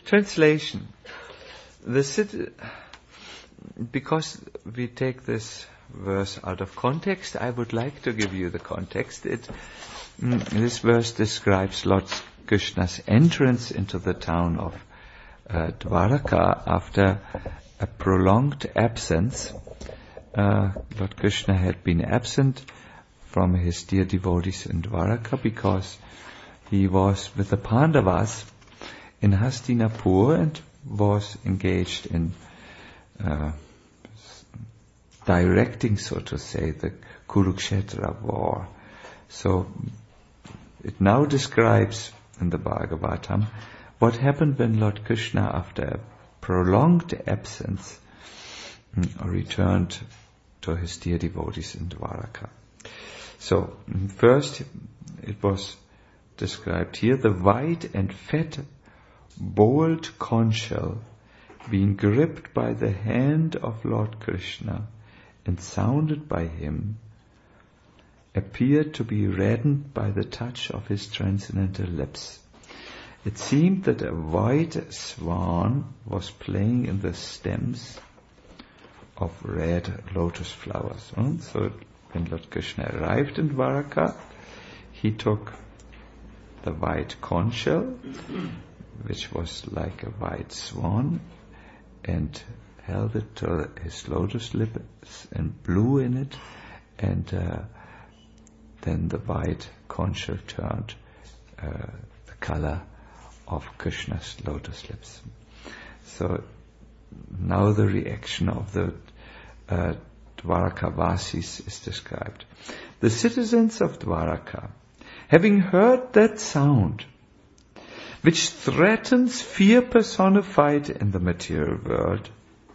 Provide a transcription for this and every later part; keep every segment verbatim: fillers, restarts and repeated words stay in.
Translation. The city, because we take this verse out of context, I would like to give you the context. It, mm, this verse describes Lord Krishna's entrance into the town of uh, Dwaraka after a prolonged absence. Uh, Lord Krishna had been absent from his dear devotees in Dwaraka because he was with the Pandavas in Hastinapur and was engaged in uh, directing, so to say, the Kurukshetra war. So it now describes in the Bhagavatam what happened when Lord Krishna, after a prolonged absence, returned to his dear devotees in Dwaraka. So first it was described here, the white and fat boiled conch shell being gripped by the hand of Lord Krishna and sounded by him appeared to be reddened by the touch of his transcendental lips. It seemed that a white swan was playing in the stems of red lotus flowers. And so when Lord Krishna arrived in Dwaraka, he took the white conch shell, which was like a white swan, and held it to his lotus lips and blew in it, and uh, then the white conch shell turned uh, the color of Krishna's lotus lips. So now the reaction of the uh, Dwarakavasis is described. The citizens of Dwaraka, having heard that sound, which threatens fear personified in the material world,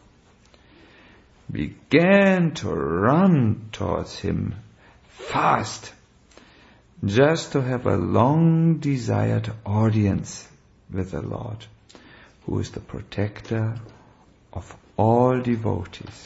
began to run towards him fast, just to have a long desired audience with the Lord, who is the protector of all devotees.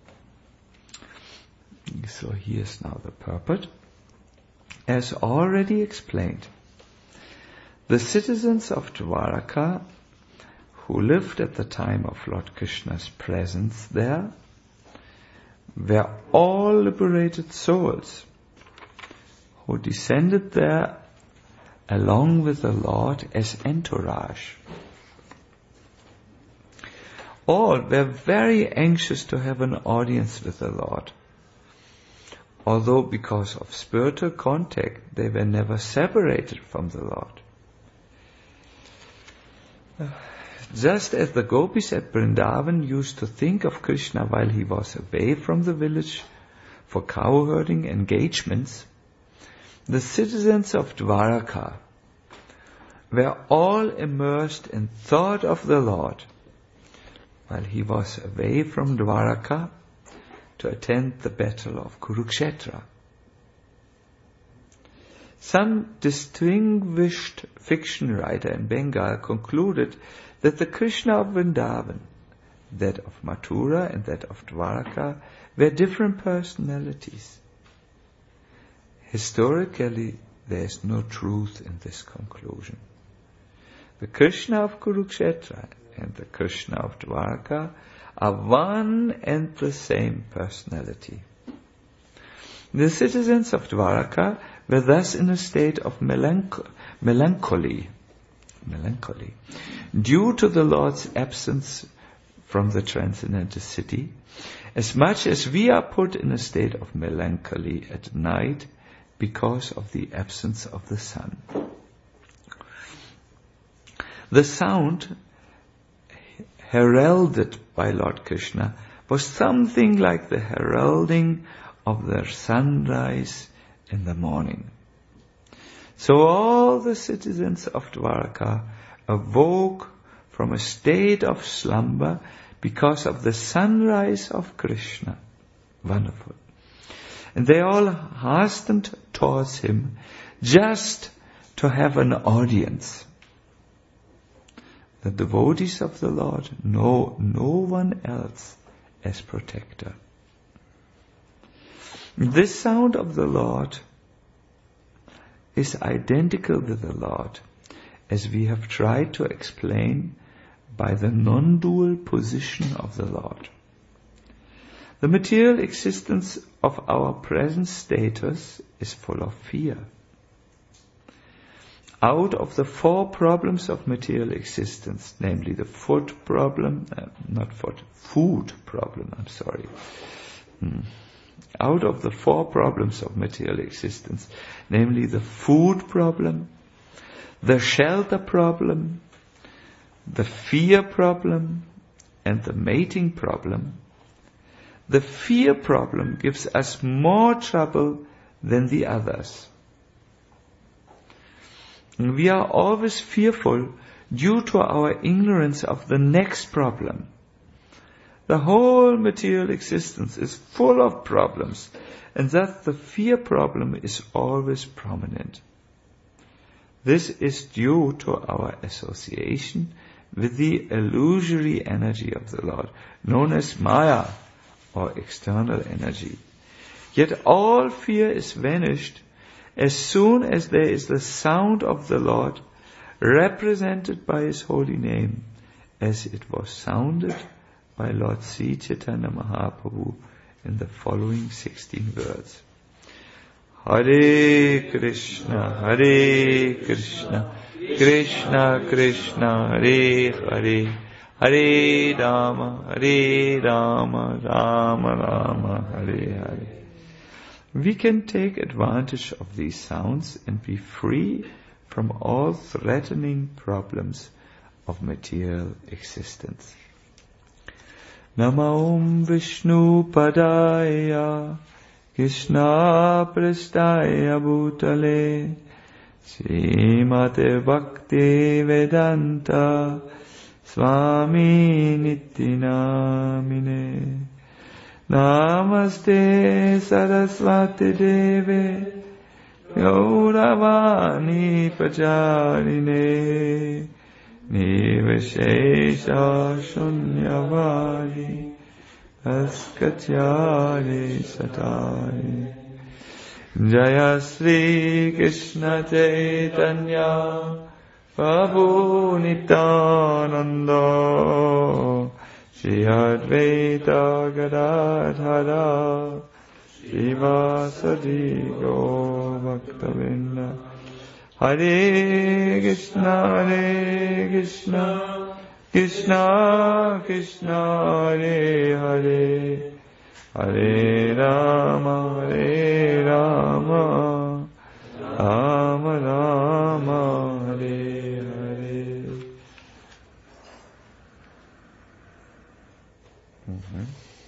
So here's now the purport. As already explained, the citizens of Dwaraka, who lived at the time of Lord Krishna's presence there, were all liberated souls who descended there along with the Lord as entourage. All were very anxious to have an audience with the Lord, although because of spiritual contact they were never separated from the Lord. Just as the gopis at Vrindavan used to think of Krishna while he was away from the village for cow-herding engagements, the citizens of Dwaraka were all immersed in thought of the Lord while he was away from Dwaraka to attend the battle of Kurukshetra. Some distinguished fiction writer in Bengal concluded that the Krishna of Vrindavan, that of Mathura and that of Dwaraka, were different personalities. Historically, there is no truth in this conclusion. The Krishna of Kurukshetra and the Krishna of Dwaraka are one and the same personality. The citizens of Dwaraka were thus in a state of melanch- melancholy, melancholy, due to the Lord's absence from the transcendental city, as much as we are put in a state of melancholy at night because of the absence of the sun. The sound heralded by Lord Krishna was something like the heralding of the sunrise in the morning. So all the citizens of Dwaraka awoke from a state of slumber because of the sunrise of Krishna. Wonderful. And they all hastened towards him just to have an audience. The devotees of the Lord know no one else as protector. This sound of the Lord is identical with the Lord, as we have tried to explain by the non-dual position of the Lord. The material existence of our present status is full of fear. Out of the four problems of material existence, namely the food problem, uh, not food, food problem, I'm sorry. Hmm. Out of the four problems of material existence, namely the food problem, the shelter problem, the fear problem, and the mating problem, the fear problem gives us more trouble than the others. We are always fearful due to our ignorance of the next problem. The whole material existence is full of problems, and thus the fear problem is always prominent. This is due to our association with the illusory energy of the Lord, known as Maya, or external energy. Yet all fear is vanished as soon as there is the sound of the Lord, represented by His holy name, as it was sounded by Lord Sri Chaitanya Mahaprabhu in the following sixteen words. Hare Krishna, Hare Krishna, Krishna Krishna, Hare Hare, Hare Rama, Hare Rama, Rama Rama, Hare Hare. We can take advantage of these sounds and be free from all threatening problems of material existence. Namo Vishnu Padaya Krishna Prastaya Bhutale Srimate Bhakti Vedanta Swami Nityanamine Namaste Saraswati Deve Gauravani Pacharine Nivashesha Shunyavani Askatyari Satari Jaya Sri Krishna Chaitanya Prabhu Nityananda Shri Advaita Gadadhara Shivasadi Go Bhaktavinda Hare Krishna Hare Krishna Krishna Krishna Hare Hare Hare Rama Hare Rama Rama Rama Hare Hare. Mm-hmm.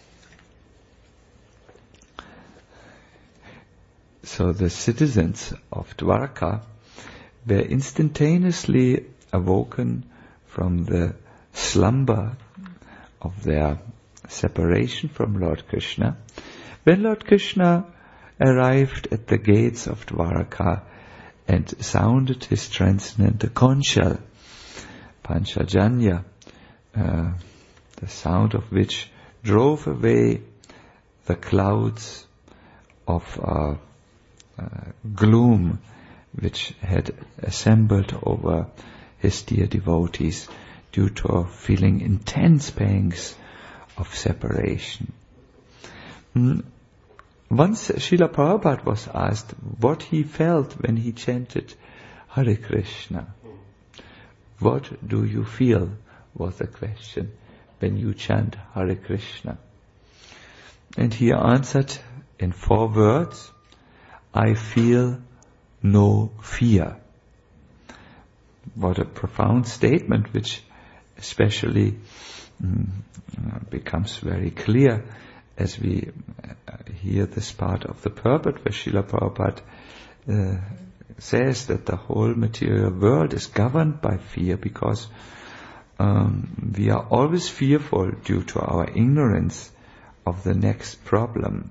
So the citizens of Dwarka were instantaneously awoken from the slumber of their separation from Lord Krishna when Lord Krishna arrived at the gates of Dwarka and sounded his transcendental conch shell, Panchajanya, uh, the sound of which drove away the clouds of uh, uh, gloom which had assembled over his dear devotees due to feeling intense pangs of separation. Mm. Once Srila Prabhupada was asked what he felt when he chanted Hare Krishna. What do you feel, was the question, when you chant Hare Krishna? And he answered in four words, I feel no fear. What a profound statement, which especially mm, becomes very clear as we uh, hear this part of the purport where Srila Prabhupada uh, says that the whole material world is governed by fear because um, we are always fearful due to our ignorance of the next problem.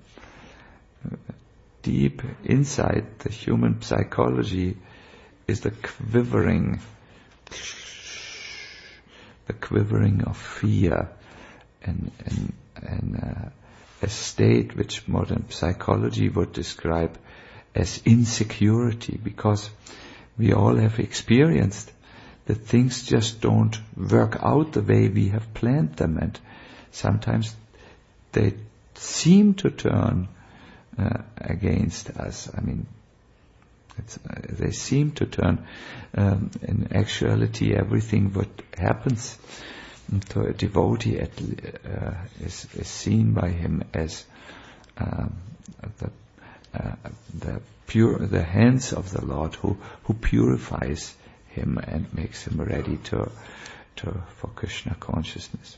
Deep inside the human psychology is the quivering, the quivering of fear, and and, and uh, a state which modern psychology would describe as insecurity, because we all have experienced that things just don't work out the way we have planned them, and sometimes they seem to turn uh, against us. I mean, it's, uh, they seem to turn. Um, in actuality, everything what happens to a devotee at, uh, is, is seen by him as um, the uh, the pure the hands of the Lord who who purifies him and makes him ready to to for Krishna consciousness.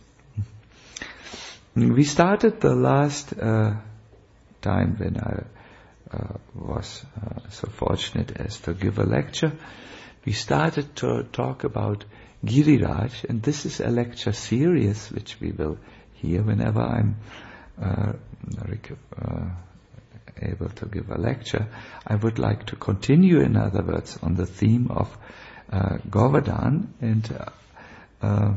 We started the last uh, time when I uh, was uh, so fortunate as to give a lecture. We started to talk about Giriraj, and this is a lecture series which we will hear whenever I'm uh, uh, able to give a lecture. I would like to continue, in other words, on the theme of uh, Govardhan, and uh, uh,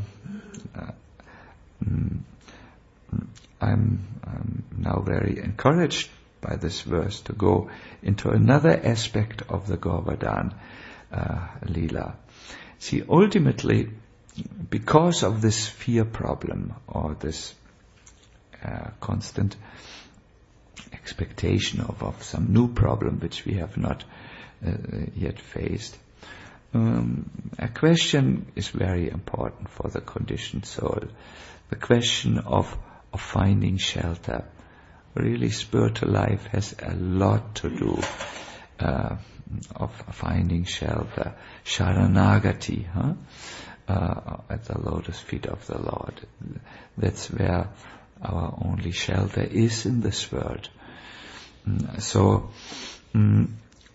mm, I'm, I'm now very encouraged by this verse to go into another aspect of the Govardhan uh, Leela. See, ultimately, because of this fear problem, or this uh, constant expectation of, of some new problem which we have not uh, yet faced, um, a question is very important for the conditioned soul. The question of, of finding shelter. Really, spiritual life has a lot to do uh, of finding shelter. Sharanagati, huh? uh, at the lotus feet of the Lord. That's where our only shelter is in this world. Mm, so, mm,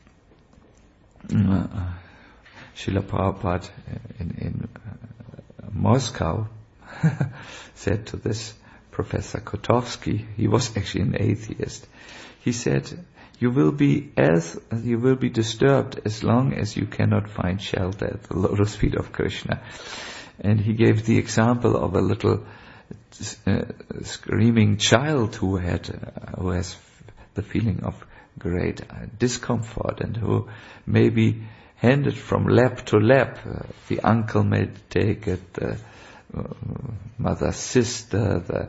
mm, uh, Srila Prabhupada in, in uh, Moscow said to this Professor Kotovsky, he was actually an atheist, he said, you will be as you will be disturbed as long as you cannot find shelter at the lotus feet of Krishna. And he gave the example of a little uh, screaming child who had uh, who has the feeling of great uh, discomfort, and who may be handed from lap to lap. Uh, the uncle may take it, the uh, mother's sister, the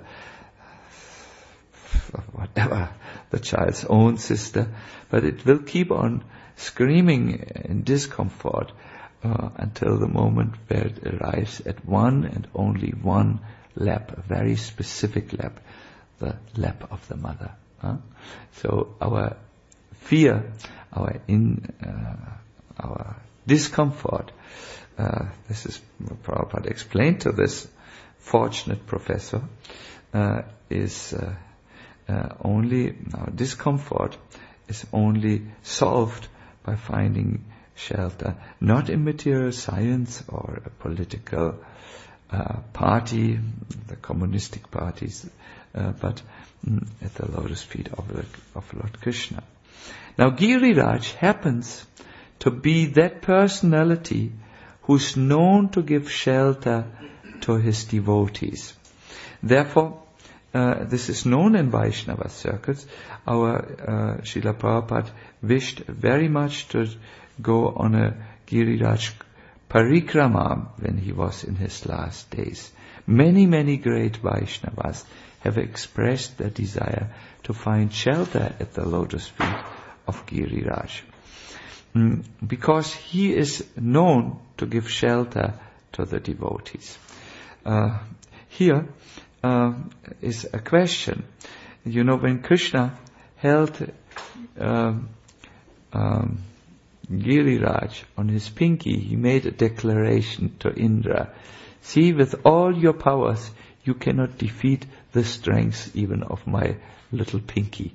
whatever, the child's own sister, but it will keep on screaming in discomfort uh, until the moment where it arrives at one and only one lap, a very specific lap, the lap of the mother. Huh? So our fear, our in, uh, our discomfort, uh, this is what Prabhupada explained to this fortunate professor, uh, is uh, uh, only, our discomfort is only solved by finding shelter, not in material science or a political uh, party, the communistic parties, uh, but mm, at the lotus feet of, the, of Lord Krishna. Now Giriraj happens to be that personality who's known to give shelter to his devotees. Therefore, uh, this is known in Vaishnava circles. Our uh, Srila Prabhupada wished very much to go on a Giriraj parikrama when he was in his last days. Many, many great Vaishnavas have expressed their desire to find shelter at the lotus feet of Giriraj, mm, because he is known to give shelter to the devotees. Uh, here uh, is a question. You know, when Krishna held um, um, Giriraj on his pinky, he made a declaration to Indra. See, with all your powers, you cannot defeat the strength even of my little pinky.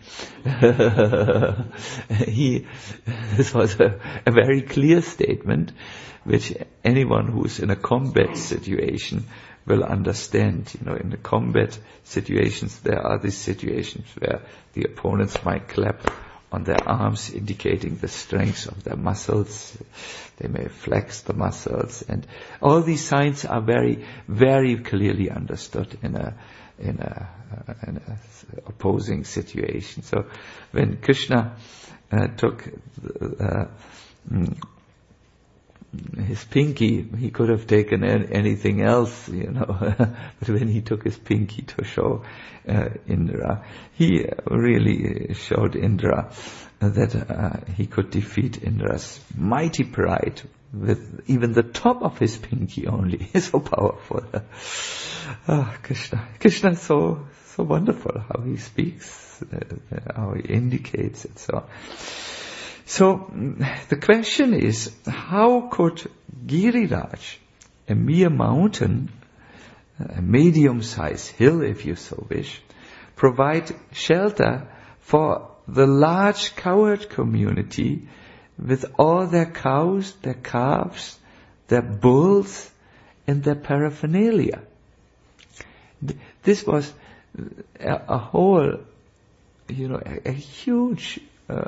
he, this was a, a very clear statement, which anyone who is in a combat situation will understand. You know, in the combat situations, there are these situations where the opponents might clap on their arms, indicating the strength of their muscles. They may flex the muscles, and all these signs are very, very clearly understood in a in a, uh, in a opposing situation. So, when Krishna uh, took uh, his pinky, he could have taken anything else, you know, but when he took his pinky to show uh, Indra, he really showed Indra that uh, he could defeat Indra's mighty pride with even the top of his pinky only. So powerful. Ah, Krishna. Krishna is so, so wonderful how he speaks, uh, how he indicates it. So, so the question is, how could Giriraj, a mere mountain, a medium-sized hill if you so wish, provide shelter for the large cowherd community with all their cows, their calves, their bulls, and their paraphernalia? This was a, a whole, you know, a, a huge uh,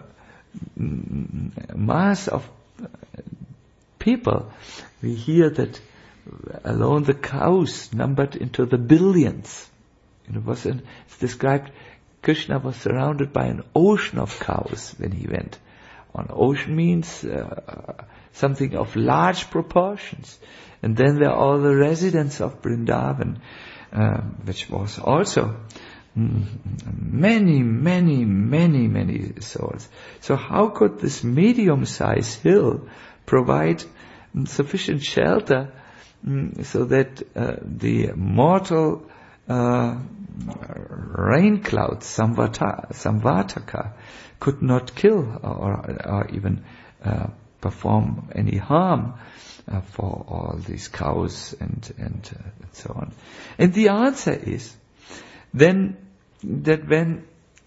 mass of people. We hear that alone the cows numbered into the billions. It was an, it's described Krishna was surrounded by an ocean of cows when he went. On ocean means uh, something of large proportions. And then there are all the residents of Vrindavan, uh, which was also mm, many, many, many, many souls. So how could this medium-sized hill provide mm, sufficient shelter mm, so that uh, the mortal uh, rain clouds, samvata, samvataka, could not kill or, or even uh, perform any harm uh, for all these cows and and, uh, and so on? And the answer is then that when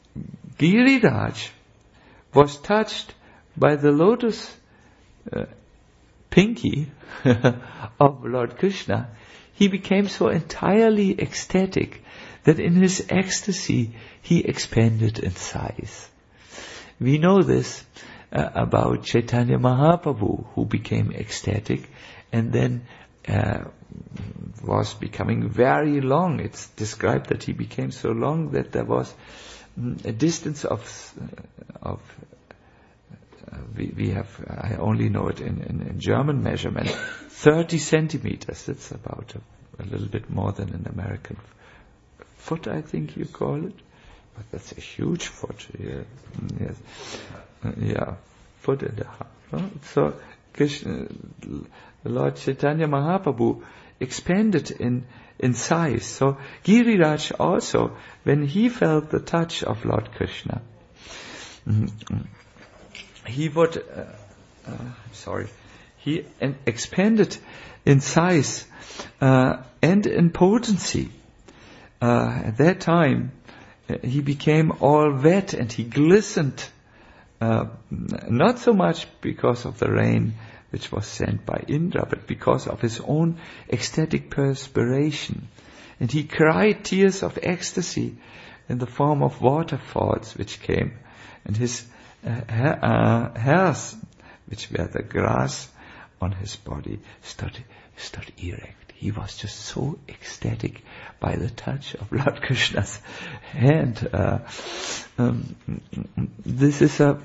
Giriraj was touched by the lotus uh, pinky of Lord Krishna, he became so entirely ecstatic that in his ecstasy he expanded in size. We know this uh, about Chaitanya Mahaprabhu, who became ecstatic and then uh, was becoming very long. It's described that he became so long that there was mm, a distance of uh, of uh, we, we have I only know it in, in, in German measurement, thirty centimeters. That's about a, a little bit more than an American foot, I think you call it. But that's a huge foot. Yeah. Yes. Uh, yeah, foot and a half. Huh? So Krishna, Lord Chaitanya Mahaprabhu expanded in in size. So Giriraj also, when he felt the touch of Lord Krishna, mm-hmm, he would, uh, uh, sorry, he en- expanded in size uh, and in potency. Uh, at that time, uh, he became all wet and he glistened, uh, not so much because of the rain which was sent by Indra, but because of his own ecstatic perspiration. And he cried tears of ecstasy in the form of waterfalls which came. And his uh, ha- uh, hairs, which were the grass on his body, stood, stood erect. He was just so ecstatic by the touch of Lord Krishna's hand. Uh, um, this is a,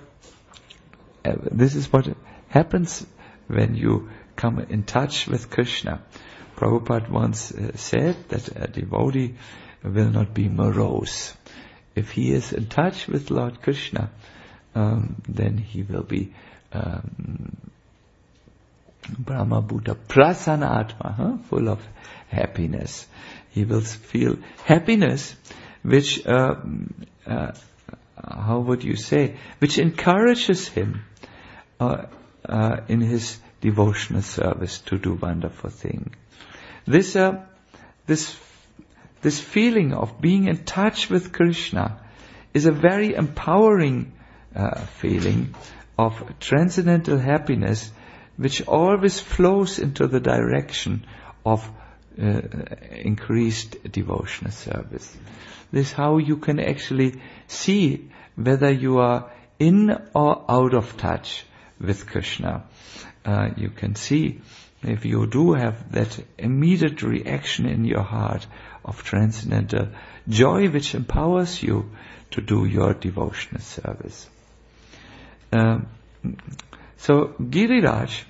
uh, this is what happens when you come in touch with Krishna. Prabhupada once uh, said that a devotee will not be morose. If he is in touch with Lord Krishna, um, then he will be um, Brahma Buddha Prasanna Atma, huh? Full of happiness. He will feel happiness which, uh, uh, how would you say, which encourages him uh, uh, in his devotional service to do wonderful things. This, uh, this, this feeling of being in touch with Krishna is a very empowering uh, feeling of transcendental happiness, which always flows into the direction of uh, increased devotional service. This is how you can actually see whether you are in or out of touch with Krishna. Uh, you can see if you do have that immediate reaction in your heart of transcendental joy which empowers you to do your devotional service. Um, so Giriraj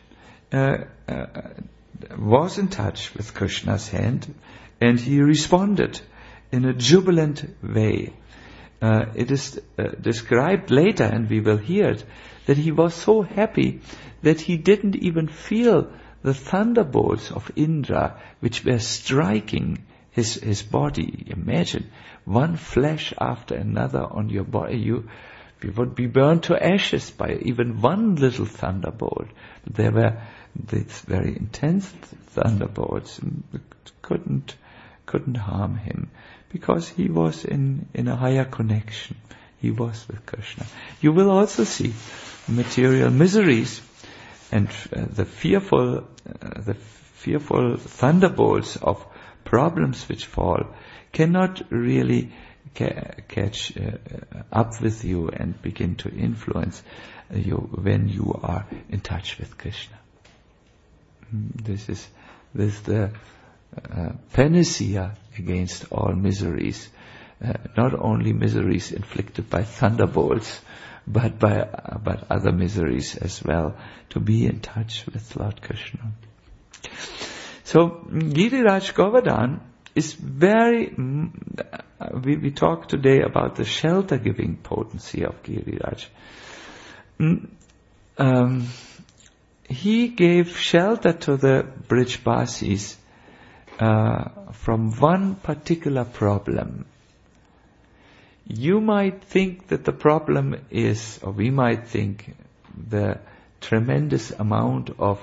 uh, uh, was in touch with Krishna's hand, and he responded in a jubilant way. Uh, it is uh, described later, and we will hear it, that he was so happy that he didn't even feel the thunderbolts of Indra which were striking his, his body. Imagine, one flash after another on your body. You, you would be burned to ashes by even one little thunderbolt. There were these very intense thunderbolts, and couldn't couldn't harm him, because he was in, in a higher connection. He was with Krishna. You will also see material miseries and uh, the fearful uh, the fearful thunderbolts of problems which fall cannot really ca- catch uh, up with you and begin to influence you when you are in touch with Krishna. This is this is the uh, panacea against all miseries. Uh, not only miseries inflicted by thunderbolts, but by uh, but other miseries as well. To be in touch with Lord Krishna. So Giriraj Govardhan is very. Mm, we we talk today about the shelter-giving potency of Giriraj. Mm, um, he gave shelter to the Brijbasis uh, from one particular problem. You might think that the problem is, or we might think, the tremendous amount of,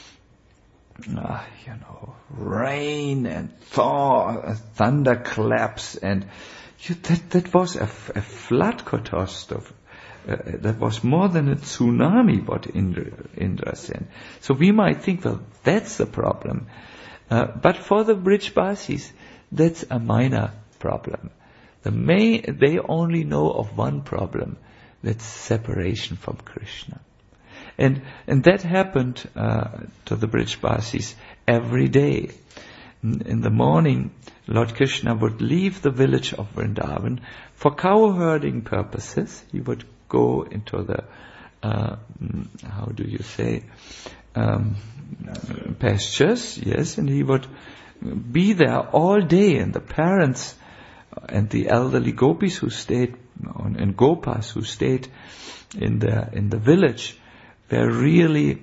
uh, you know, rain and thaw, thunderclaps, and you, that that was a, a flood catastrophe. Uh, that was more than a tsunami what Indra, Indra sent. So we might think, well, that's the problem. Uh, but for the Brijbasis, that's a minor problem. The main, they only know of one problem, that's separation from Krishna. And and that happened uh, to the Brijbasis every day. In, in the morning, Lord Krishna would leave the village of Vrindavan for cow herding purposes. He would go into the, uh, how do you say, um, pastures, yes, and he would be there all day, and the parents and the elderly gopis who stayed, and gopas who stayed in the in the village, were really,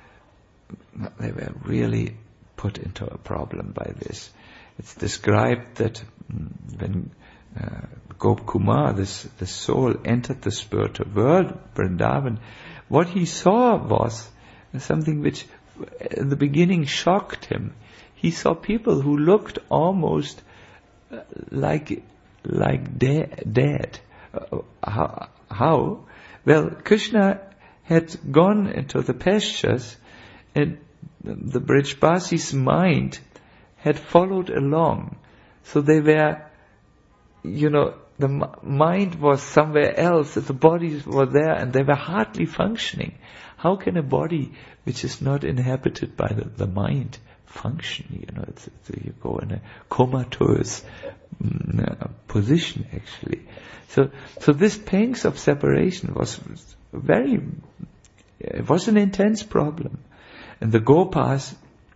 they were really put into a problem by this. It's described that when uh, Gop Kumar, this the soul, entered the spiritual world, Vrindavan, what he saw was something which, in the beginning, shocked him. He saw people who looked almost like like de- dead. Uh, how, how? Well, Krishna had gone into the pastures, and the Brijbasis' mind had followed along. So they were, you know, the m- mind was somewhere else, the bodies were there, and they were hardly functioning. How can a body which is not inhabited by the, the mind function? You know, it's, it's, you go in a comatose mm, position, actually. So, so this pangs of separation was very, it was an intense problem. And the Gopas,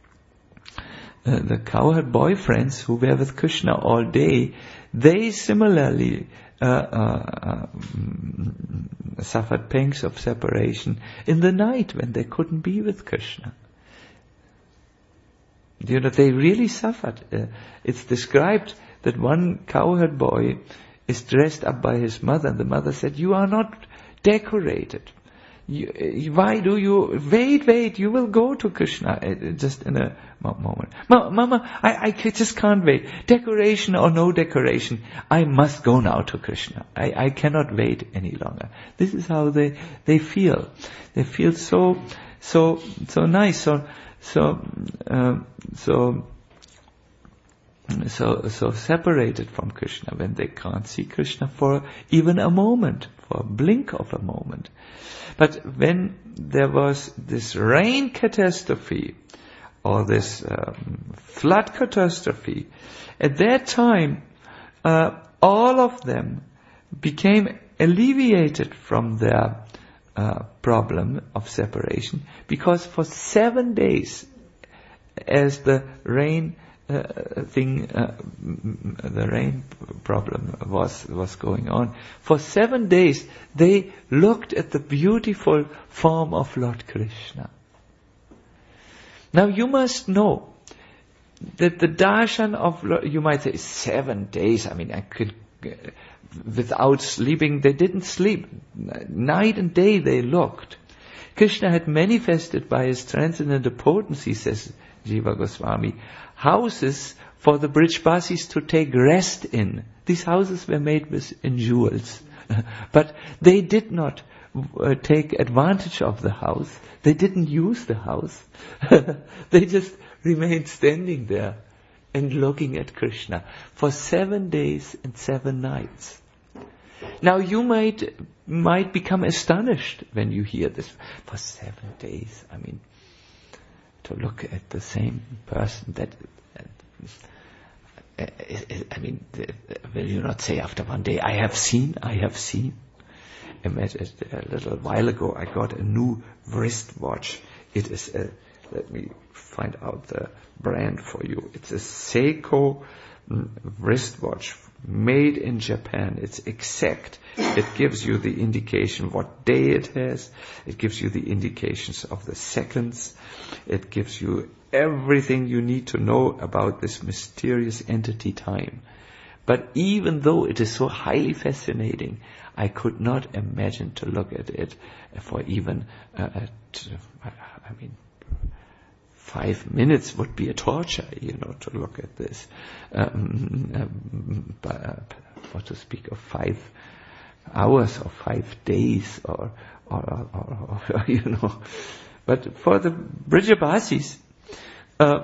uh, the cowherd boyfriends who were with Krishna all day, they similarly uh, uh, uh, suffered pangs of separation in the night when they couldn't be with Krishna. You know, they really suffered. Uh, it's described that one cowherd boy is dressed up by his mother, and the mother said, "You are not decorated. You, why do you, wait, wait, you will go to Krishna," uh, just in a moment. Mama, I, I just can't wait. Decoration or no decoration, I must go now to Krishna. I, I cannot wait any longer. This is how they, they feel. They feel so, so, so nice, so, so, uh, so, so, so separated from Krishna when they can't see Krishna for even a moment, for a blink of a moment. But when there was this rain catastrophe, or this um, flood catastrophe, at that time, uh, all of them became alleviated from their uh, problem of separation, because for seven days, as the rain uh, thing, uh, the rain problem was was going on, for seven days they looked at the beautiful form of Lord Krishna. Now you must know that the darshan of Lord, you might say seven days. I mean, I could. Without sleeping, they didn't sleep. Night and day they looked. Krishna had manifested by his transcendental potency, says Jiva Goswami, houses for the Brijbasis to take rest in. These houses were made with in jewels. But they did not uh, take advantage of the house. They didn't use the house. They just remained standing there and looking at Krishna for seven days and seven nights. Now you might might become astonished when you hear this. For seven days, I mean, to look at the same person, that, uh, I mean, will you not say after one day, I have seen, I have seen? Imagine, a little while ago I got a new wristwatch. It is a, let me find out the brand for you. It's a Seiko wristwatch made in Japan. It's exact. It gives you the indication what day it has. It gives you the indications of the seconds. It gives you everything you need to know about this mysterious entity time. But even though it is so highly fascinating, I could not imagine to look at it for even, uh, at, I mean, Five minutes would be a torture, you know, to look at this. Um, um, but, uh, for to speak of five hours or five days or, or, or, or you know. But for the Brijbasis, uh,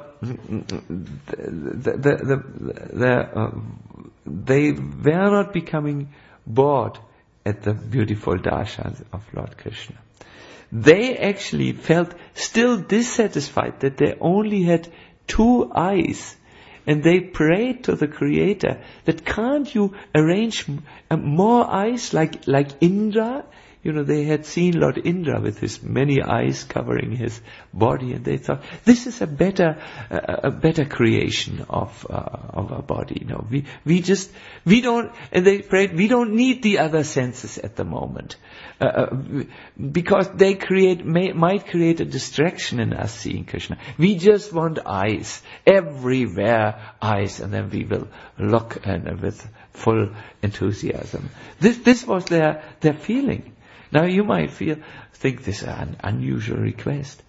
the, the, the, the, uh, they were not becoming bored at the beautiful darshan of Lord Krishna. They actually felt still dissatisfied that they only had two eyes. And they prayed to the Creator that can't you arrange more eyes like, like Indra? You know, they had seen Lord Indra with his many eyes covering his body, and they thought, this is a better, uh, a better creation of, uh, of our body. You know, we, we just, we don't, and they prayed, we don't need the other senses at the moment. Uh, because they create, may, might create a distraction in us seeing Krishna. We just want eyes, everywhere eyes, and then we will look and with full enthusiasm. This, this was their, their feeling. Now you might feel, think this is an unusual request.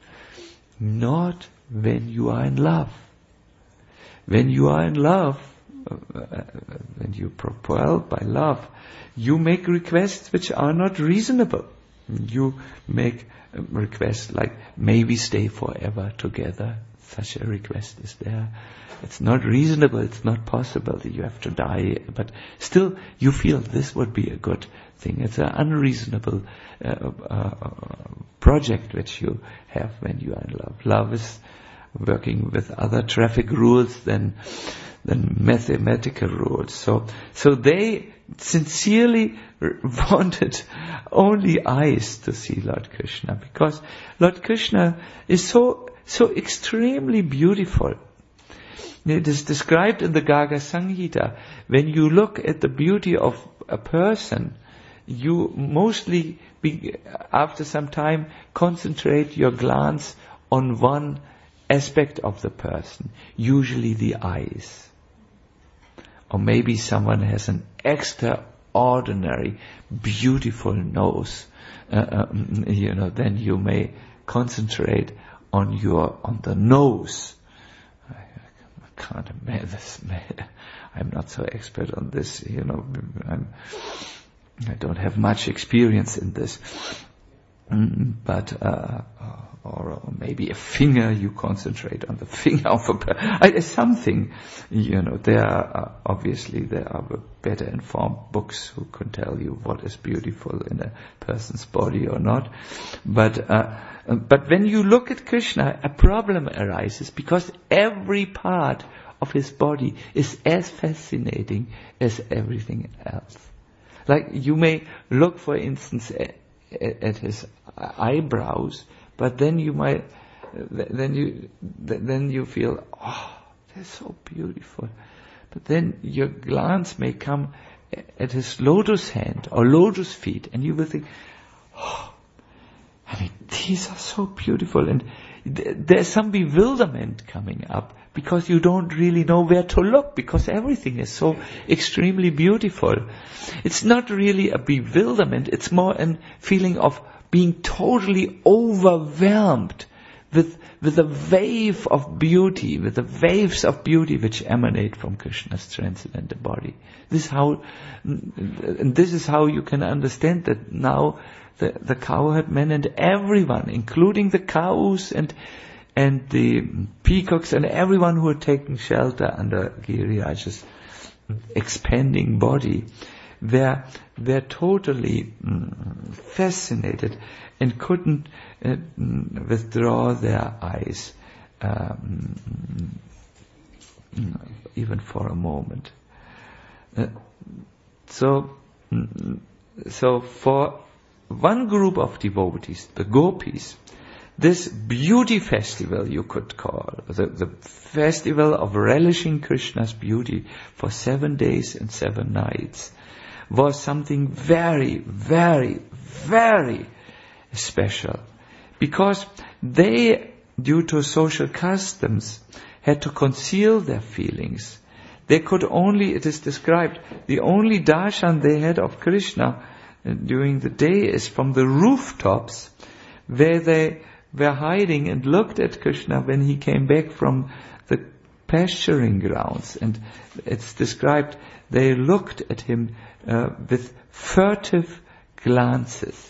Not when you are in love. When you are in love, uh, when you propelled by love, you make requests which are not reasonable. You make requests like, may we stay forever together. Such a request is there. It's not reasonable, it's not possible that you have to die, but still you feel this would be a good thing. It's an unreasonable uh, uh, project which you have when you are in love. Love is working with other traffic rules than than mathematical rules. So, so they sincerely wanted only eyes to see Lord Krishna, because Lord Krishna is so so extremely beautiful. It is described in the Garga Samhita. When you look at the beauty of a person, you mostly, be, after some time, concentrate your glance on one aspect of the person, usually the eyes. Or maybe someone has an extraordinary, beautiful nose. Uh, um, you know, then you may concentrate on your on the nose. I, I can't imagine this. I'm not so expert on this. You know, I'm, I don't have much experience in this. Mm, but uh, or, or maybe a finger, you concentrate on the finger of a person. Something, you know, there are, obviously there are better informed books who can tell you what is beautiful in a person's body or not. But, uh, but when you look at Krishna, a problem arises, because every part of his body is as fascinating as everything else. Like you may look, for instance, at, at his eyebrows, but then you might, then you, then you feel, oh, they're so beautiful. But then your glance may come at his lotus hand or lotus feet, and you will think, oh, I mean, these are so beautiful, and th- there's some bewilderment coming up because you don't really know where to look because everything is so extremely beautiful. It's not really a bewilderment, it's more a feeling of being totally overwhelmed with with a wave of beauty, with the waves of beauty which emanate from Krishna's transcendental body. This is how, and this is how you can understand that now the, the cowherd men and everyone, including the cows and and the peacocks and everyone who had taken shelter under Giriraj's expanding body, were were totally mm, fascinated and couldn't uh, withdraw their eyes um, even for a moment. Uh, so, so for one group of devotees, the gopis, this beauty festival you could call, the, the festival of relishing Krishna's beauty for seven days and seven nights, was something very, very, very special. Because they, due to social customs, had to conceal their feelings. They could only, it is described, the only darshan they had of Krishna during the day is from the rooftops, where they were hiding and looked at Krishna when he came back from the pasturing grounds. And it's described, they looked at him uh, with furtive glances.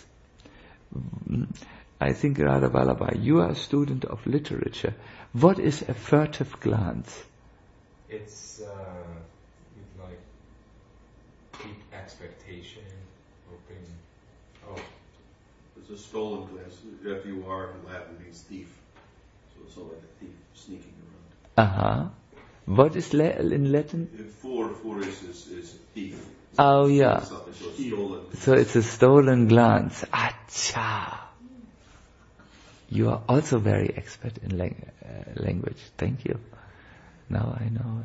I think, Radha Vallabha, you are a student of literature. What is a furtive glance? It's uh, like deep expectation, hoping. Oh, it's a stolen glance. F U R in Latin means thief, so it's all like a thief sneaking around. Uh huh. What is la- in Latin? Fur, fur is, is is thief. Oh yeah. So it's stolen. So it's a stolen glance. Acha. You are also very expert in lang- uh, language. Thank you. Now I know.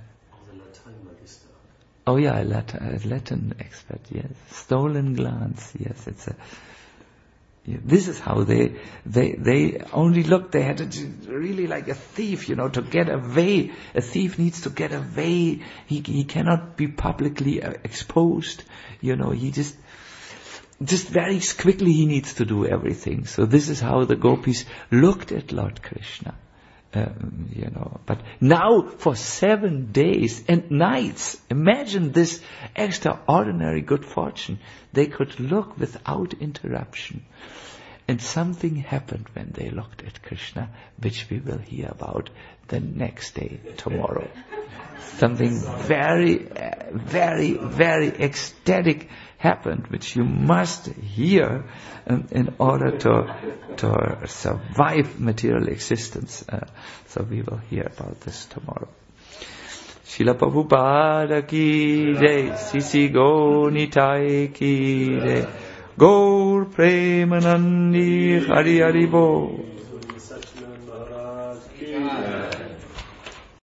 Oh yeah, a Latin, a Latin expert. Yes, stolen glance. Yes, it's a. Yeah, this is how they they they only looked. They had to really like a thief, you know, to get away. A thief needs to get away. He he cannot be publicly uh, exposed. You know, he just just very quickly he needs to do everything. So this is how the gopis looked at Lord Krishna. Um, you know, but now for seven days and nights, imagine this extraordinary good fortune. They could look without interruption. And something happened when they looked at Krishna, which we will hear about the next day, tomorrow. Something very, uh, very, very ecstatic happened, which you must hear um, in order to to survive material existence. Uh, so we will hear about this tomorrow. Srila Prabhupada ki jai, Sisi Gonitai ki jai, Gaur Premanandi Hari Hari Bo.